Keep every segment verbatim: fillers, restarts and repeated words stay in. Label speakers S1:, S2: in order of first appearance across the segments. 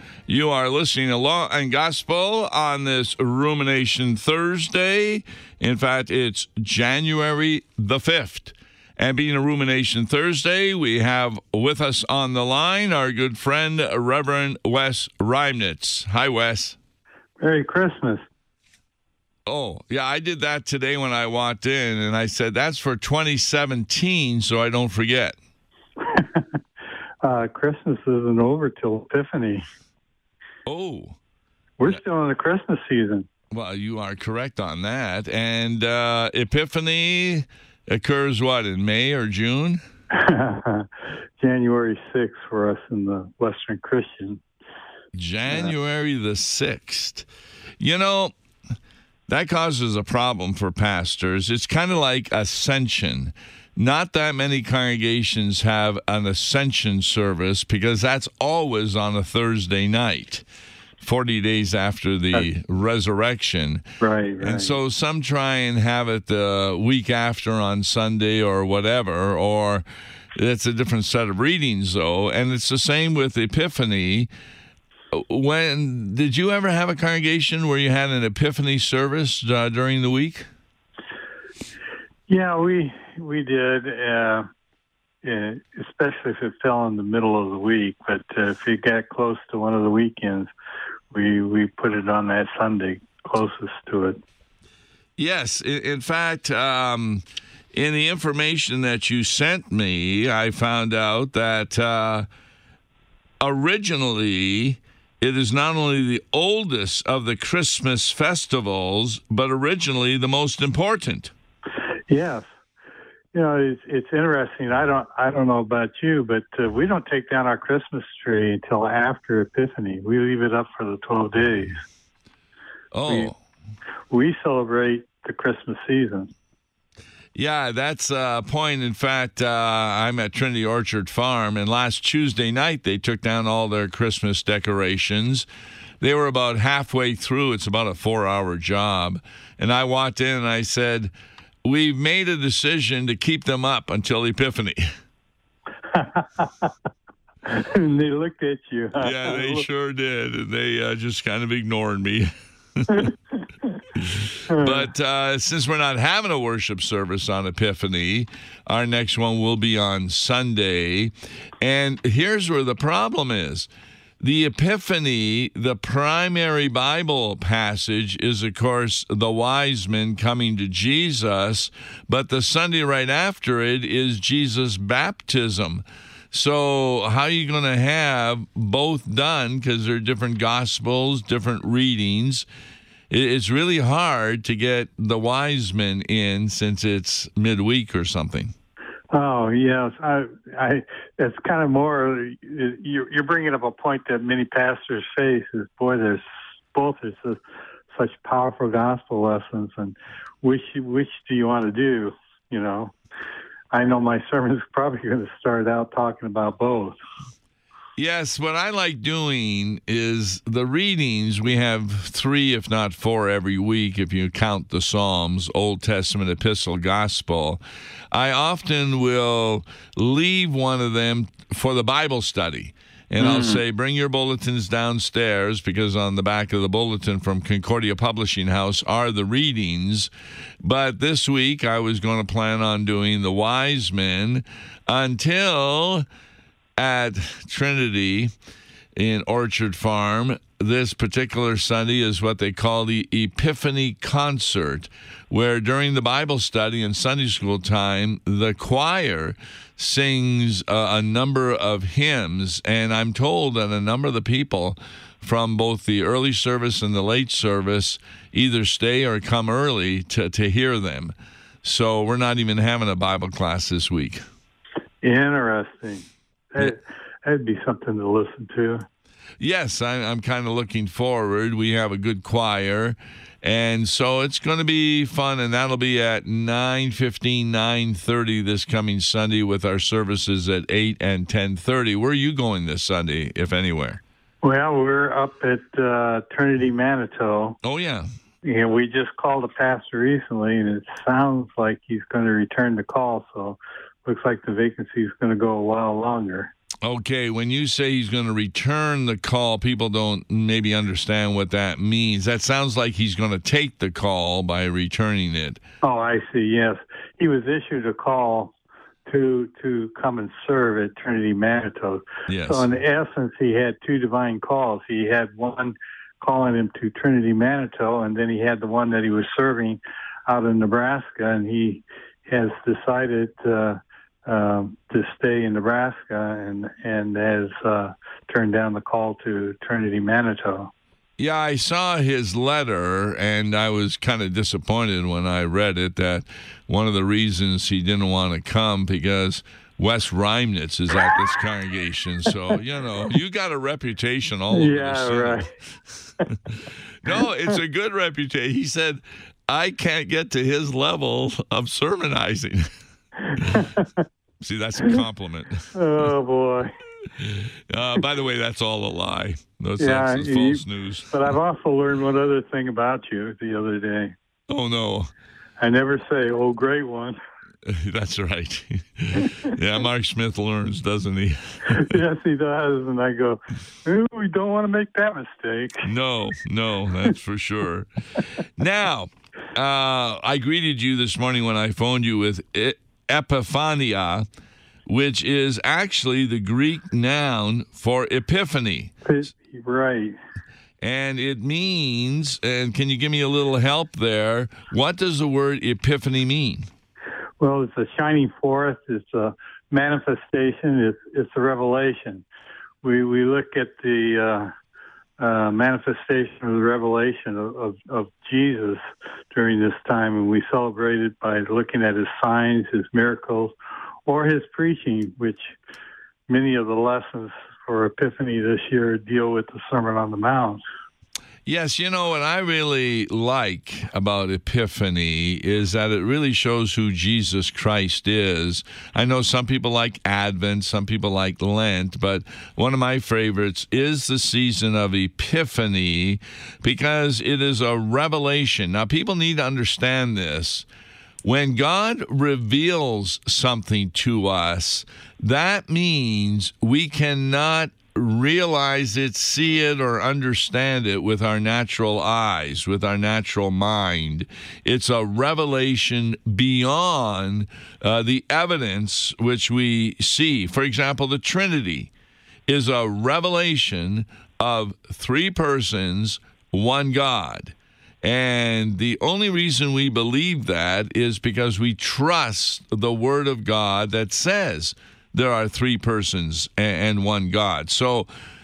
S1: You are listening to Law and Gospel on this Rumination Thursday. In fact, it's January the fifth. And being a Rumination Thursday, we have with us on the line our good friend, Reverend Wes Reimnitz. Hi, Wes.
S2: Merry Christmas.
S1: Oh, yeah, I did that today when I walked in, and I said, that's for twenty seventeen, so I don't forget.
S2: uh, Christmas isn't over till Epiphany.
S1: Oh.
S2: We're
S1: yeah.
S2: still in the Christmas season.
S1: Well, you are correct on that. And uh, Epiphany occurs, what, in May or June?
S2: January sixth for us in the Western Christian.
S1: January the sixth. You know, that causes a problem for pastors. It's kind of like Ascension. Not that many congregations have an Ascension service because that's always on a Thursday night, forty days after the resurrection.
S2: Right, right.
S1: And so some try and have it the week after on Sunday or whatever, or it's a different set of readings, though. And it's the same with Epiphany. When did you ever have a congregation where you had an Epiphany service uh, during the week?
S2: Yeah, we we did, uh, yeah, especially if it fell in the middle of the week. But uh, if it got close to one of the weekends, we we put it on that Sunday closest to it.
S1: Yes, in, in fact, um, in the information that you sent me, I found out that uh, originally it is not only the oldest of the Christmas festivals, but originally the most important.
S2: Yes. You know, it's, it's interesting. I don't I don't know about you, but uh, we don't take down our Christmas tree until after Epiphany. We leave it up for the twelve days.
S1: Oh.
S2: We, we celebrate the Christmas season.
S1: Yeah, that's a point. In fact, uh, I'm at Trinity Orchard Farm, and last Tuesday night they took down all their Christmas decorations. They were about halfway through. It's about a four-hour job. And I walked in and I said, we've made a decision to keep them up until Epiphany.
S2: And they looked at you. Huh?
S1: Yeah, they sure did. And they uh, just kind of ignored me. But uh, since we're not having a worship service on Epiphany, our next one will be on Sunday. And here's where the problem is. The Epiphany, the primary Bible passage is, of course, the wise men coming to Jesus, but the Sunday right after it is Jesus' baptism. So how are you going to have both done, because they're different gospels, different readings? It's really hard to get the wise men in since it's midweek or something.
S2: Oh, yes. I, I, it's kind of more, you're, you're bringing up a point that many pastors face is, boy, there's both is such powerful gospel lessons, and which, which do you want to do? You know, I know my sermon is probably going to start out talking about both.
S1: Yes, what I like doing is the readings. We have three, if not four, every week, if you count the Psalms, Old Testament, Epistle, Gospel. I often will leave one of them for the Bible study. And mm. I'll say, bring your bulletins downstairs, because on the back of the bulletin from Concordia Publishing House are the readings. But this week I was going to plan on doing the wise men until at Trinity in Orchard Farm, this particular Sunday is what they call the Epiphany Concert, where during the Bible study and Sunday school time, the choir sings a, a number of hymns. And I'm told that a number of the people from both the early service and the late service either stay or come early to, to hear them. So we're not even having a Bible class this week.
S2: Interesting. That, that'd be something to listen to.
S1: Yes, I, I'm kind of looking forward. We have a good choir, and so it's going to be fun, and that'll be at nine fifteen, nine thirty this coming Sunday, with our services at eight and ten thirty. Where are you going this Sunday, if anywhere?
S2: Well, we're up at uh, Trinity Manitou.
S1: Oh, yeah.
S2: Yeah, we just called a pastor recently, and it sounds like he's going to return the call, so looks like the vacancy is going to go a while longer.
S1: Okay, when you say he's going to return the call, people don't maybe understand what that means. That sounds like he's going to take the call by returning it.
S2: Oh, I see. Yes, he was issued a call to to come and serve at Trinity Manitou.
S1: Yes.
S2: So in essence, he had two divine calls. He had one calling him to Trinity Manitou, and then he had the one that he was serving out in Nebraska, and he has decided uh, um, to stay in Nebraska and and has uh, turned down the call to Trinity Manitou.
S1: Yeah, I saw his letter, and I was kind of disappointed when I read it that one of the reasons he didn't want to come because Wes Reimnitz is at this congregation. So, you know, you got a reputation all over
S2: yeah,
S1: the city.
S2: right.
S1: No, it's a good reputation. He said, I can't get to his level of sermonizing. See, that's a compliment.
S2: Oh, boy.
S1: Uh, by the way, that's all a lie. That's,
S2: yeah,
S1: that's
S2: you,
S1: false news.
S2: But I've also learned one other thing about you the other day.
S1: Oh, no.
S2: I never say, oh, great one.
S1: That's right. Yeah, Mark Smith learns, doesn't he?
S2: Yes, he does. And I go, ooh, we don't want to make that mistake.
S1: No, no, that's for sure. Now, uh, I greeted you this morning when I phoned you with e- Epiphania, which is actually the Greek noun for epiphany.
S2: Right.
S1: And it means, and can you give me a little help there? What does the word epiphany mean?
S2: Well, it's a shining forth. It's a manifestation. It's it's a revelation. We we look at the uh, uh, manifestation of the revelation of, of, of Jesus during this time, and we celebrate it by looking at his signs, his miracles, or his preaching, which many of the lessons for Epiphany this year deal with the Sermon on the Mount.
S1: Yes, you know, what I really like about Epiphany is that it really shows who Jesus Christ is. I know some people like Advent, some people like Lent, but one of my favorites is the season of Epiphany because it is a revelation. Now, people need to understand this. When God reveals something to us, that means we cannot realize it, see it, or understand it with our natural eyes, with our natural mind. It's a revelation beyond uh, the evidence which we see. For example, the Trinity is a revelation of three persons, one God. And the only reason we believe that is because we trust the Word of God that says there are three persons and one God. So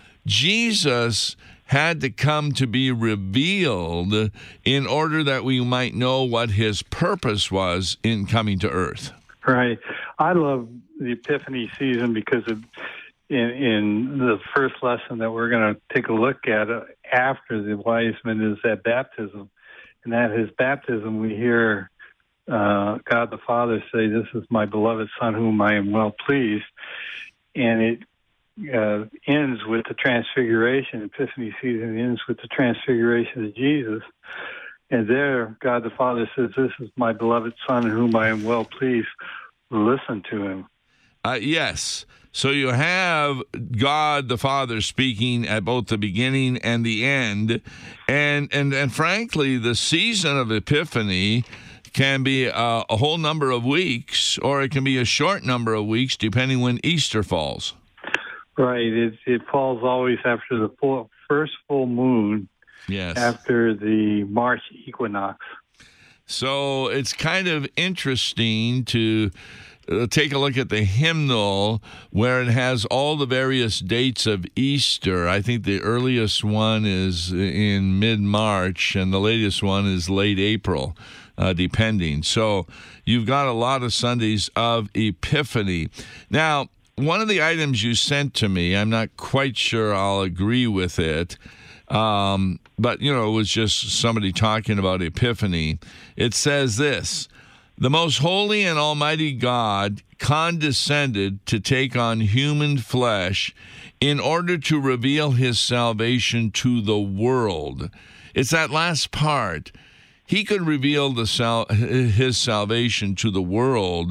S1: Jesus had to come to be revealed in order that we might know what his purpose was in coming to earth.
S2: Right. I love the Epiphany season because of, in, in the first lesson that we're going to take a look at uh, after the wise men is at baptism. And at his baptism, we hear Uh, God the Father say, "This is my beloved Son whom I am well pleased." And it uh, ends with the transfiguration. Epiphany season ends with the transfiguration of Jesus. And there, God the Father says, "This is my beloved Son in whom I am well pleased. Listen to him."
S1: Uh, yes. So you have God the Father speaking at both the beginning and the end. And, and, and frankly, the season of Epiphany can be a, a whole number of weeks, or it can be a short number of weeks, depending when Easter falls.
S2: Right. It, it falls always after the full, first full moon,
S1: yes,
S2: after the March equinox.
S1: So it's kind of interesting to uh, take a look at the hymnal where it has all the various dates of Easter. I think the earliest one is in mid-March, and the latest one is late April. Uh, depending. So you've got a lot of Sundays of Epiphany. Now, one of the items you sent to me, I'm not quite sure I'll agree with it, um, but, you know, it was just somebody talking about Epiphany. It says this: "The most holy and almighty God condescended to take on human flesh in order to reveal his salvation to the world." It's that last part. He could reveal the sal- his salvation to the world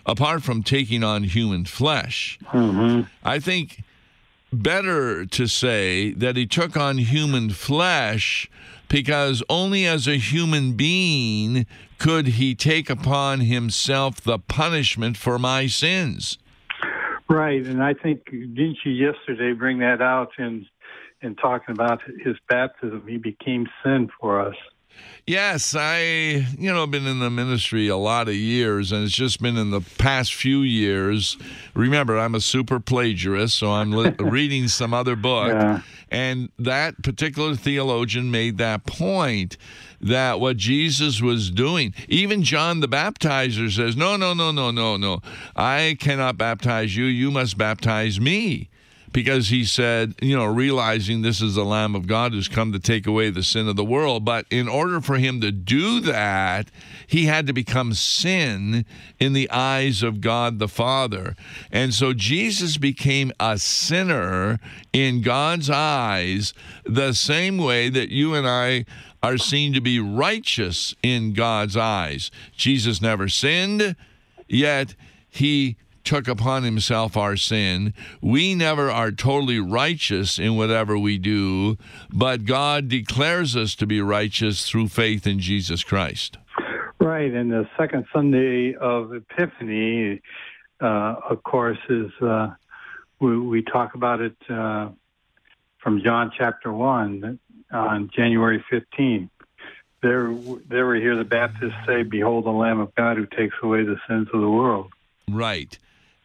S1: apart from taking on human flesh.
S2: Mm-hmm.
S1: I think better to say that he took on human flesh because only as a human being could he take upon himself the punishment for my sins.
S2: Right, and I think, didn't you yesterday bring that out in, in talking about his baptism? He became sin for us.
S1: Yes, I, you know, been in the ministry a lot of years, and it's just been in the past few years. Remember, I'm a super plagiarist, so I'm li- reading some other book,
S2: Yeah.
S1: and that particular theologian made that point that what Jesus was doing, even John the Baptizer says, no, no, no, no, no, no, I cannot baptize you, you must baptize me. Because he said, you know, realizing this is the Lamb of God who's come to take away the sin of the world. But in order for him to do that, he had to become sin in the eyes of God the Father. And so Jesus became a sinner in God's eyes the same way that you and I are seen to be righteous in God's eyes. Jesus never sinned, yet he took upon himself our sin. We never are totally righteous in whatever we do, but God declares us to be righteous through faith in Jesus Christ.
S2: Right, and the second Sunday of Epiphany, uh, of course, is uh, we, we talk about it uh, from John chapter one on January fifteenth. There, there we hear the Baptist say, "Behold the Lamb of God who takes away the sins of the world."
S1: Right.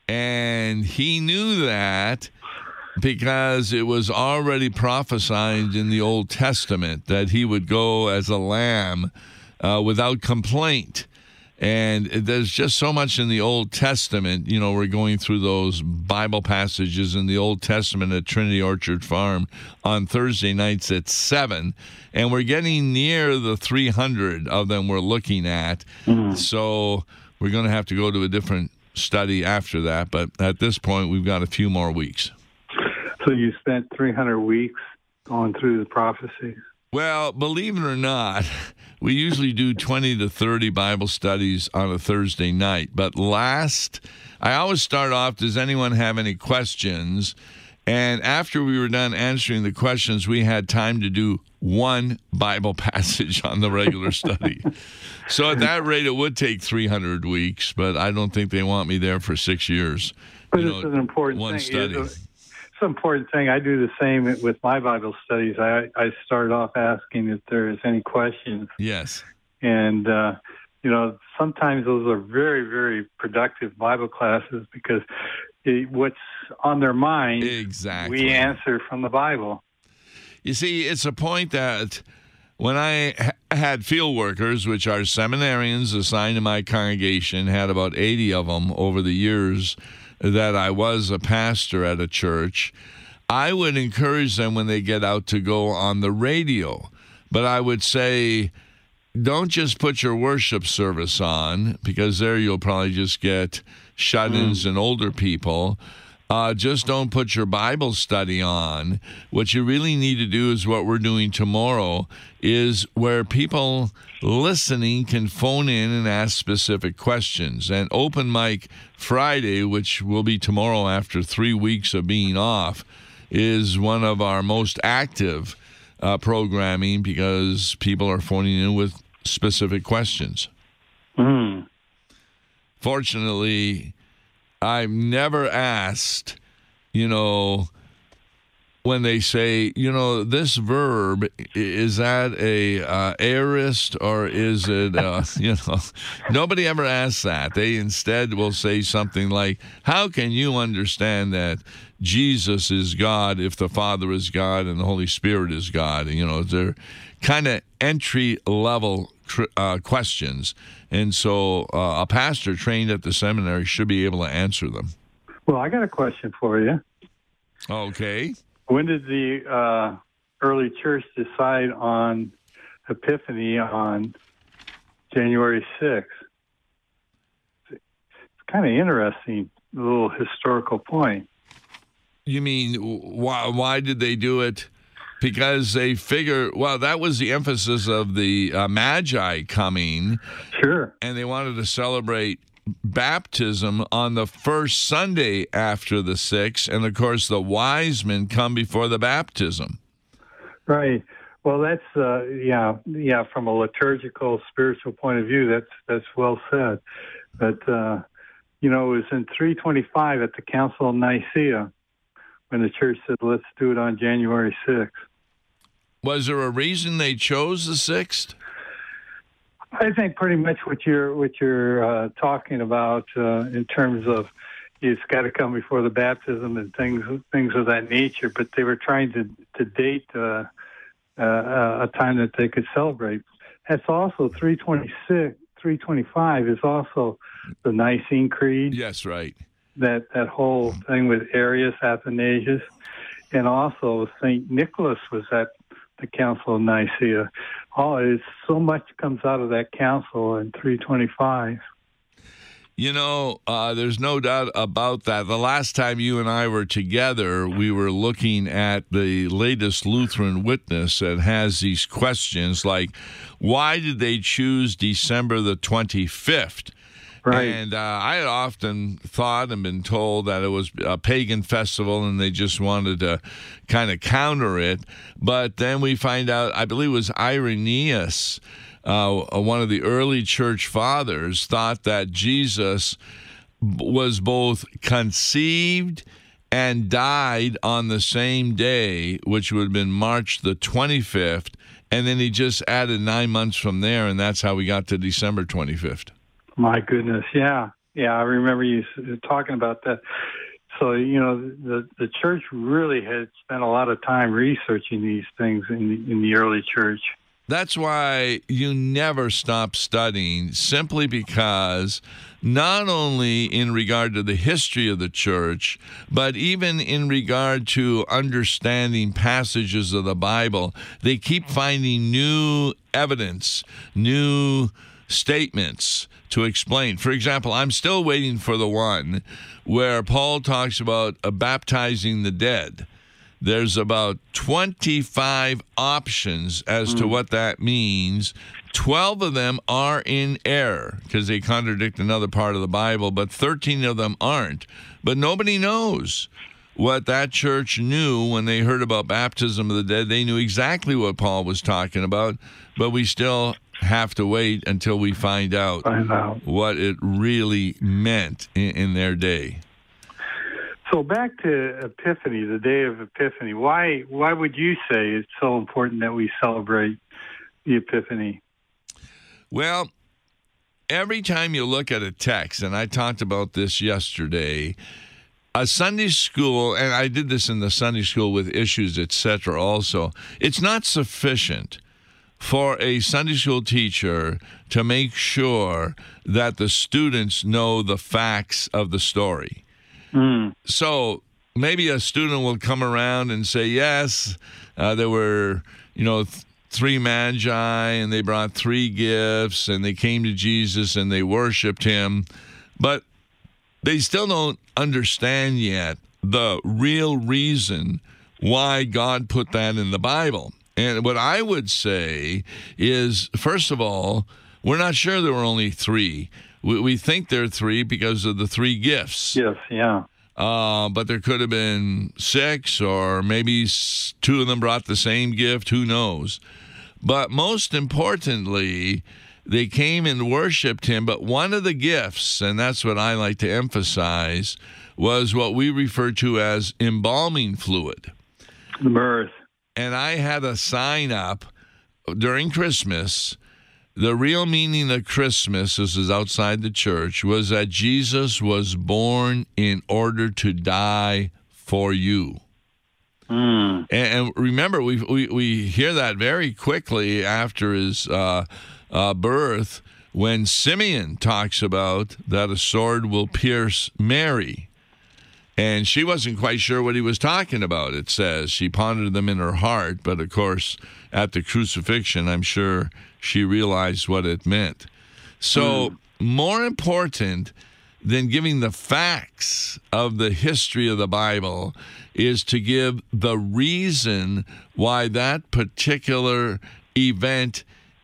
S1: And he knew that because it was already prophesied in the Old Testament that he would go as a lamb uh, without complaint. And there's just so much in the Old Testament. You know, we're going through those Bible passages in the Old Testament at Trinity Orchard Farm on Thursday nights at seven. And we're getting near the three hundred of them we're looking at. Mm-hmm. So we're going to have to go to a different study after that, but at this point we've got a few more weeks.
S2: So you spent three hundred weeks going through the prophecies?
S1: Well, believe it or not, we usually do twenty to thirty Bible studies on a Thursday night, but last, I always start off, does anyone have any questions? And after we were done answering the questions, we had time to do one Bible passage on the regular study. So at that rate, it would take three hundred weeks, but I don't think they want me there for six years.
S2: But
S1: you
S2: this
S1: know,
S2: is an important
S1: one
S2: thing.
S1: study.
S2: It's an important thing. I do the same with my Bible studies. I, I start off asking if there's any questions.
S1: Yes.
S2: And, uh, you know, sometimes those are very, very productive Bible classes because it, what's on their mind,
S1: exactly,
S2: we answer from the Bible.
S1: You see, it's a point that when I ha- had field workers, which are seminarians assigned to my congregation, had about eighty of them over the years that I was a pastor at a church, I would encourage them when they get out to go on the radio. But I would say, don't just put your worship service on, because there you'll probably just get shut-ins mm. and older people. Uh, just don't put your Bible study on. What you really need to do is what we're doing tomorrow, is where people listening can phone in and ask specific questions. And Open Mic Friday, which will be tomorrow after three weeks of being off, is one of our most active uh, programming because people are phoning in with specific questions.
S2: Mm.
S1: Fortunately, I've never asked, you know, when they say, you know, this verb, is that a uh, aorist or is it, uh, you know, nobody ever asks that. They instead will say something like, how can you understand that Jesus is God if the Father is God and the Holy Spirit is God? You know, they're kind of entry-level uh, questions. And so uh, a pastor trained at the seminary should be able to answer them.
S2: Well, I got a question for you.
S1: Okay.
S2: When did the uh, early church decide on Epiphany on January sixth? It's kind of interesting, a little historical point.
S1: You mean, why, why did they do it? Because they figure, well, that was the emphasis of the uh, Magi coming.
S2: Sure.
S1: And they wanted to celebrate baptism on the first Sunday after the sixth, and of course the wise men come before the baptism.
S2: Right. Well, that's uh, yeah, yeah. From a liturgical, spiritual point of view, that's that's well said. But uh, you know, it was in three twenty-five at the Council of Nicaea when the church said, "Let's do it on January sixth."
S1: Was there a reason they chose the sixth?
S2: I think pretty much what you're what you're uh, talking about uh, in terms of it's got to come before the baptism and things things of that nature. But they were trying to to date uh, uh, a time that they could celebrate. That's also three twenty-six, three twenty-five is also the Nicene Creed.
S1: Yes, right.
S2: That that whole thing with Arius, Athanasius, and also Saint Nicholas was at the Council of Nicaea. Oh, it's so much comes out of that council in three twenty-five.
S1: You know, uh, there's no doubt about that. The last time you and I were together, we were looking at the latest Lutheran Witness that has these questions like, why did they choose December the twenty-fifth?
S2: Right.
S1: And uh, I had often thought and been told that it was a pagan festival and they just wanted to kind of counter it. But then we find out, I believe it was Irenaeus, uh, one of the early church fathers, thought that Jesus was both conceived and died on the same day, which would have been March the twenty-fifth. And then he just added nine months from there, and that's how we got to December twenty-fifth.
S2: My goodness, yeah, yeah. I remember you talking about that. So you know, the the church really had spent a lot of time researching these things in the, in the early church.
S1: That's why you never stop studying, simply because not only in regard to the history of the church, but even in regard to understanding passages of the Bible, they keep finding new evidence, new statements to explain. For example, I'm still waiting for the one where Paul talks about uh, baptizing the dead. There's about twenty-five options as mm. to what that means. twelve of them are in error because they contradict another part of the Bible, but thirteen of them aren't. But nobody knows what that church knew when they heard about baptism of the dead. They knew exactly what Paul was talking about, but we still have to wait until we find out,
S2: find out.
S1: what it really meant in, in their day.
S2: So back to Epiphany, the day of Epiphany. Why why would you say it's so important that we celebrate the Epiphany?
S1: Well, every time you look at a text, and I talked about this yesterday, a Sunday school, and I did this in the Sunday school with issues, et cetera also, it's not sufficient for a Sunday school teacher to make sure that the students know the facts of the story.
S2: Mm.
S1: So maybe a student will come around and say, yes, uh, there were, you know, th- three magi, and they brought three gifts, and they came to Jesus, and they worshiped him. But they still don't understand yet the real reason why God put that in the Bible. And what I would say is, first of all, we're not sure there were only three. We, we think there are three because of the three gifts.
S2: Yes, yeah.
S1: Uh, but there could have been six, or maybe two of them brought the same gift. Who knows? But most importantly, they came and worshiped him. But one of the gifts, and that's what I like to emphasize, was what we refer to as embalming fluid.
S2: The myrrh.
S1: And I had a sign up during Christmas. The real meaning of Christmas, this is outside the church, was that Jesus was born in order to die for you.
S2: Mm.
S1: And, and remember, we, we we hear that very quickly after his uh, uh, birth, when Simeon talks about that a sword will pierce Mary. And she wasn't quite sure what he was talking about, it says. She pondered them in her heart, but of course, at the crucifixion, I'm sure she realized what it meant. So, mm. more important than giving the facts of the history of the Bible is to give the reason why that particular event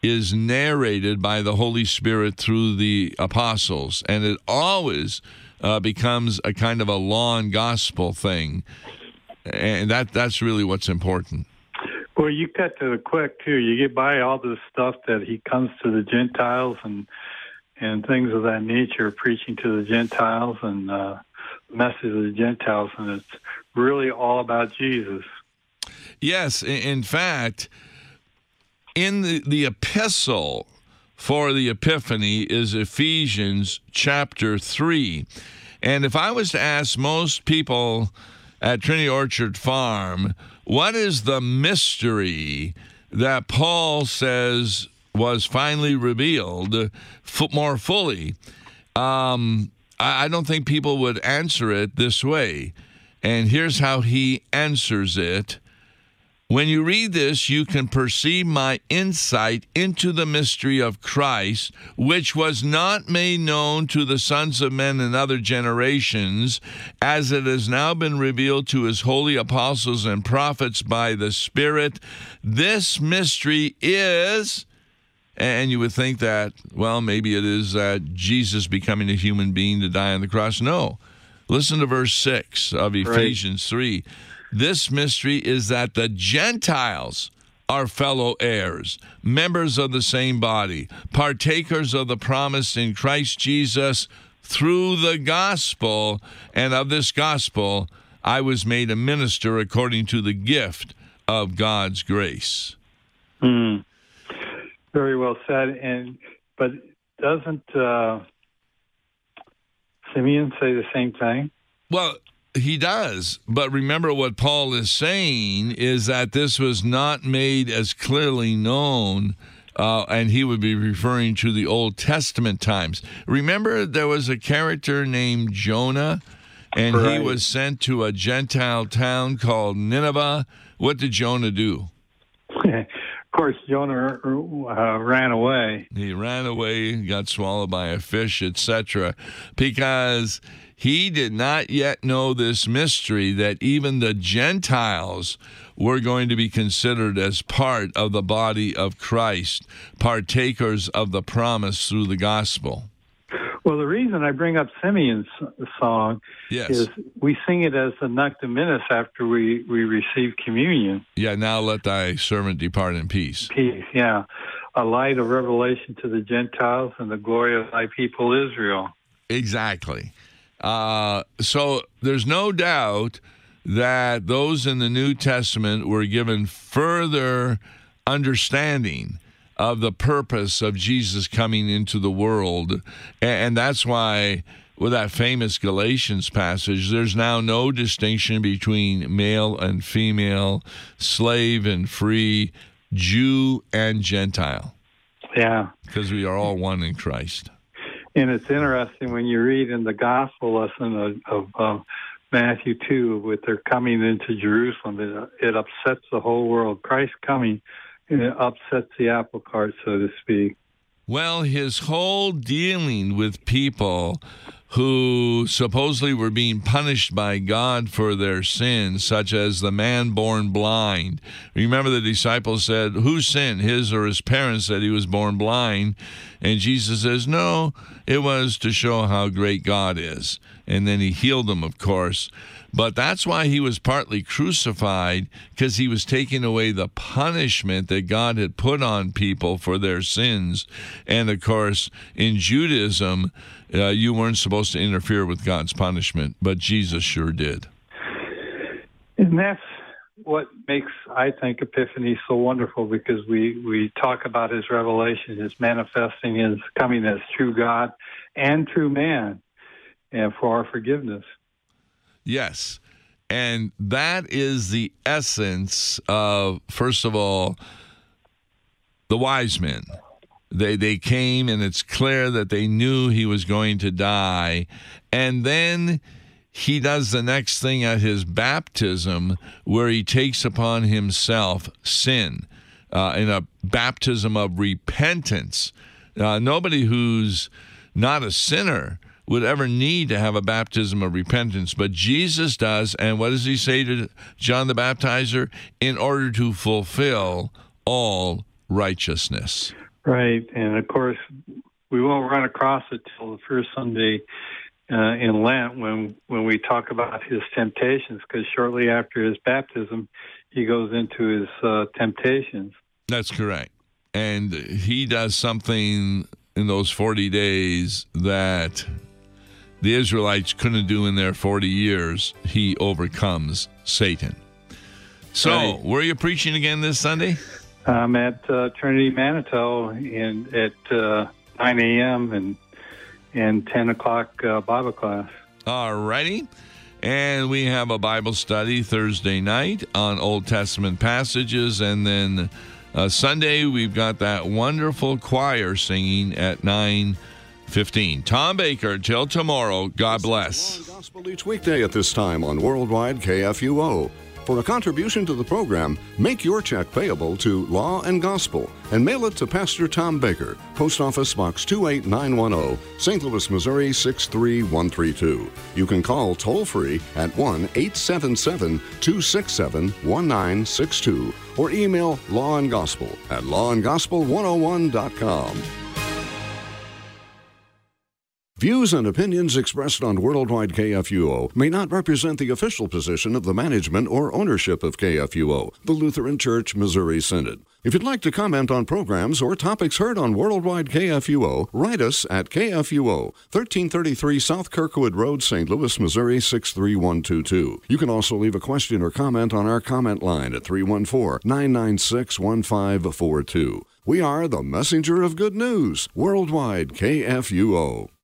S1: is narrated by the Holy Spirit through the apostles, and it always uh, becomes a kind of a law and gospel thing, and that that's really what's important.
S2: Well, you cut to the quick, too. You get by all this stuff that he comes to the Gentiles and and things of that nature, preaching to the Gentiles and uh, the message of the Gentiles, and it's really all about Jesus.
S1: Yes, in fact, in the, the epistle for the Epiphany is Ephesians chapter three. And if I was to ask most people at Trinity Orchard Farm, what is the mystery that Paul says was finally revealed f- more fully? Um, I, I don't think people would answer it this way. And here's how he answers it. When you read this, you can perceive my insight into the mystery of Christ, which was not made known to the sons of men in other generations, as it has now been revealed to his holy apostles and prophets by the Spirit. This mystery is, and you would think that, well, maybe it is that Jesus becoming a human being to die on the cross. No. Listen to verse six of Ephesians three. This mystery is that the Gentiles are fellow heirs, members of the same body, partakers of the promise in Christ Jesus through the gospel, and of this gospel I was made a minister according to the gift of God's grace.
S2: Mm. Very well said. And but doesn't uh, Simeon say the same thing?
S1: Well, he does, but remember what Paul is saying is that this was not made as clearly known, uh, and he would be referring to the Old Testament times. Remember there was a character named Jonah, and right. he was sent to a Gentile town called Nineveh. What did Jonah do?
S2: Of course, Jonah uh, ran away.
S1: He ran away, got swallowed by a fish, et cetera, because he did not yet know this mystery that even the Gentiles were going to be considered as part of the body of Christ, partakers of the promise through the gospel.
S2: Well, the reason I bring up Simeon's song
S1: yes.
S2: is we sing it as the Nunc Dimittis after we, we receive communion.
S1: Yeah, now let thy servant depart in peace.
S2: Peace, yeah. A light of revelation to the Gentiles and the glory of thy people Israel.
S1: Exactly. Uh, so there's no doubt that those in the New Testament were given further understanding of the purpose of Jesus coming into the world. And that's why with that famous Galatians passage, there's now no distinction between male and female, slave and free, Jew and Gentile.
S2: Yeah.
S1: Because we are all one in Christ.
S2: And it's interesting when you read in the gospel lesson of, of uh, Matthew two, with their coming into Jerusalem, it, it upsets the whole world. Christ coming, and it upsets the apple cart, so to speak.
S1: Well, his whole dealing with people who supposedly were being punished by God for their sins, such as the man born blind. Remember the disciples said, whose sin, his or his parents, that he was born blind? And Jesus says, no, it was to show how great God is. And then he healed them, of course. But that's why he was partly crucified, because he was taking away the punishment that God had put on people for their sins. And, of course, in Judaism, uh, you weren't supposed to interfere with God's punishment, but Jesus sure did.
S2: And that's what makes, I think, Epiphany so wonderful, because we, we talk about his revelation, his manifesting, his coming as true God and true man, and for our forgiveness.
S1: Yes, and that is the essence of, first of all, the wise men. They they came, and it's clear that they knew he was going to die. And then he does the next thing at his baptism, where he takes upon himself sin uh, in a baptism of repentance. Uh, nobody who's not a sinner would ever need to have a baptism of repentance, but Jesus does. And what does he say to John the Baptizer? In order to fulfill all righteousness.
S2: Right, and of course, we won't run across it till the first Sunday uh, in Lent when when we talk about his temptations, because shortly after his baptism, he goes into his uh, temptations.
S1: That's correct. And he does something in those forty days that the Israelites couldn't do in their forty years. He overcomes Satan. So, right. Where are you preaching again this Sunday?
S2: I'm at uh, Trinity Manitou in, at uh, nine a.m. and and ten o'clock uh, Bible class.
S1: All righty. And we have a Bible study Thursday night on Old Testament passages. And then uh, Sunday, we've got that wonderful choir singing at nine fifteen. Tom Baker, till tomorrow. God bless.
S3: Law and Gospel each weekday at this time on Worldwide K F U O. For a contribution to the program, make your check payable to Law and Gospel and mail it to Pastor Tom Baker, Post Office Box two eight nine one zero, Saint Louis, Missouri six three one three two. You can call toll-free at one eight seven seven, two six seven, one nine six two or email Law and Gospel at law and gospel one oh one dot com. Views and opinions expressed on Worldwide K F U O may not represent the official position of the management or ownership of K F U O, the Lutheran Church Missouri Synod. If you'd like to comment on programs or topics heard on Worldwide K F U O, write us at K F U O, thirteen thirty-three South Kirkwood Road, Saint Louis, Missouri six three one two two. You can also leave a question or comment on our comment line at three one four, nine nine six, one five four two. We are the messenger of good news, Worldwide K F U O.